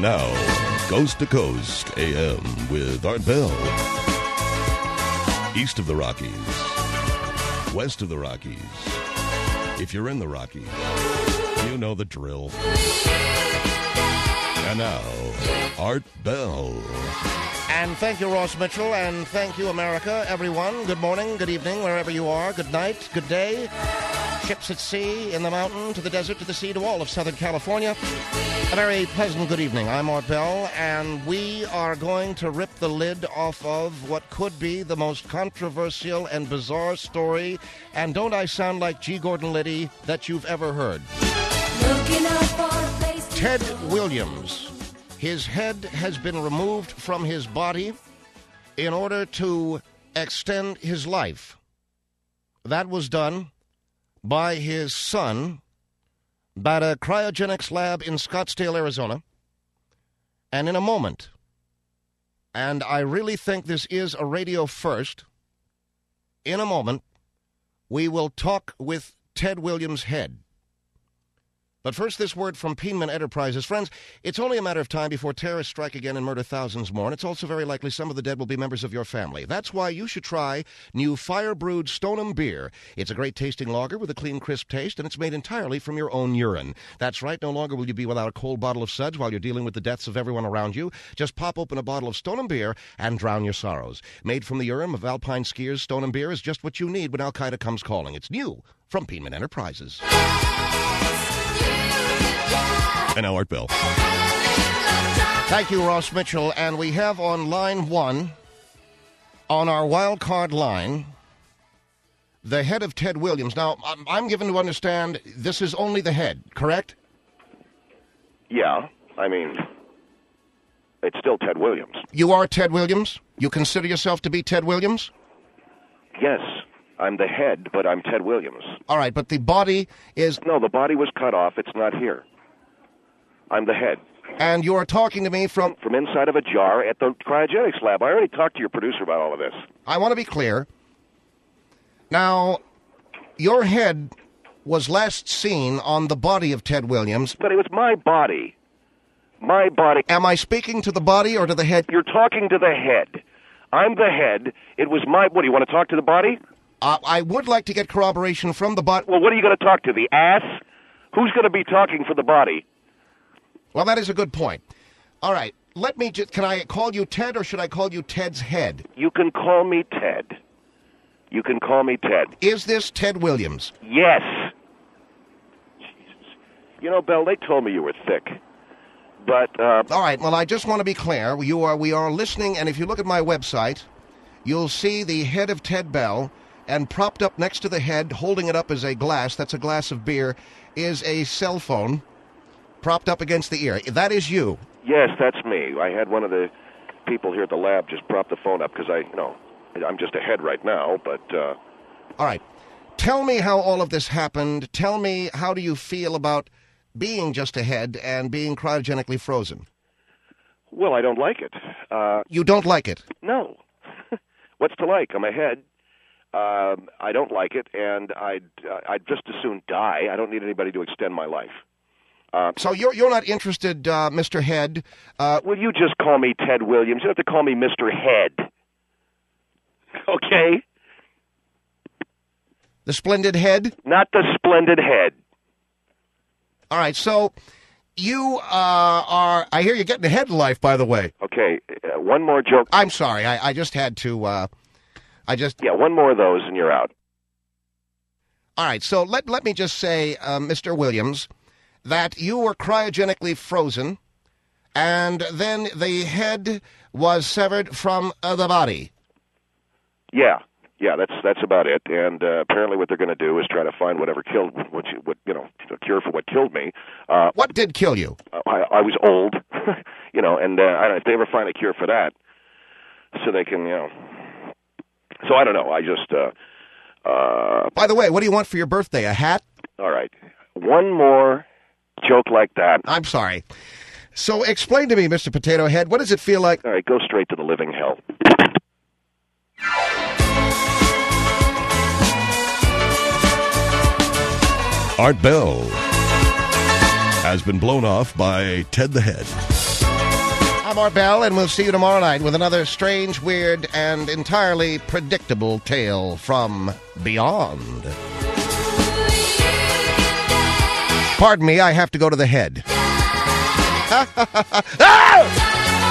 now, Coast to Coast AM with Art Bell. East of the Rockies, west of the Rockies. If you're in the Rockies, you know the drill. And now, Art Bell. And thank you, Ross Mitchell, and thank you, America, everyone. Good morning, good evening, wherever you are. Good night, good day. Ships at sea, in the mountain, to the desert, to the sea, to all of Southern California. A very pleasant good evening. I'm Art Bell, and we are going to rip the lid off of what could be the most controversial and bizarre story, and don't I sound like G. Gordon Liddy, that you've ever heard. Ted Williams. His head has been removed from his body in order to extend his life. That was done by his son at a cryogenics lab in Scottsdale, Arizona. And in a moment, and I really think this is a radio first, in a moment, we will talk with Ted Williams' head. But first, this word from Penman Enterprises. Friends, it's only a matter of time before terrorists strike again and murder thousands more, and it's also very likely some of the dead will be members of your family. That's why you should try new fire-brewed Stoneham beer. It's a great-tasting lager with a clean, crisp taste, and it's made entirely from your own urine. That's right, no longer will you be without a cold bottle of suds while you're dealing with the deaths of everyone around you. Just pop open a bottle of Stoneham beer and drown your sorrows. Made from the urine of alpine skiers, Stoneham beer is just what you need when Al-Qaeda comes calling. It's new from Penman Enterprises. And now, Art Bell. Thank you, Ross Mitchell. And we have on line one, on our wild card line, the head of Ted Williams. Now, I'm given to understand this is only the head, correct? Yeah, I mean, it's still Ted Williams. You are Ted Williams? You consider yourself to be Ted Williams? Yes, I'm the head, but I'm Ted Williams. All right, but the body is... No, the body was cut off. It's not here. I'm the head. And you are talking to me from inside of a jar at the cryogenics lab. I already talked to your producer about all of this. I want to be clear. Now, your head was last seen on the body of Ted Williams. But it was my body. My body. Am I speaking to the body or to the head? You're talking to the head. I'm the head. It was my... What, do you want to talk to the body? I would like to get corroboration from the body. Well, what are you going to talk to, the ass? Who's going to be talking for the body? Well, that is a good point. All right, let me just... Can I call you Ted, or should I call you Ted's head? You can call me Ted. You can call me Ted. Is this Ted Williams? Yes. Jesus. You know, Bell, they told me you were thick. But, All right, well, I just want to be clear. We are listening, and if you look at my website, you'll see the head of Ted Bell, and propped up next to the head, holding it up as a glass, that's a glass of beer, is a cell phone propped up against the ear. That is you. Yes, that's me. I had one of the people here at the lab just prop the phone up because I'm just a head right now, but... All right. Tell me how all of this happened. Tell me, how do you feel about being just a head and being cryogenically frozen? Well, I don't like it. You don't like it? No. What's to like? I'm a head. I don't like it, and I'd just as soon die. I don't need anybody to extend my life. So you're not interested, Mr. Head? Will you just call me Ted Williams? You don't have to call me Mr. Head. Okay? The splendid head? Not the splendid head. All right, so you are... I hear you're getting ahead in life, by the way. Okay, one more joke. I'm sorry, I just had to... Yeah, one more of those and you're out. All right, so let me just say, Mr. Williams, that you were cryogenically frozen, and then the head was severed from the body. Yeah, that's about it. And apparently, what they're going to do is try to find whatever killed, a cure for what killed me. What did kill you? I was old, and if they ever find a cure for that, so they can, So I don't know. I just. By the way, what do you want for your birthday? A hat? All right, one more joke like that. I'm sorry. So explain to me, Mr. Potato Head, what does it feel like? All right, go straight to the living hell. Art Bell has been blown off by Ted the Head. I'm Art Bell, and we'll see you tomorrow night with another strange, weird, and entirely predictable tale from beyond. Pardon me, I have to go to the head. Ah!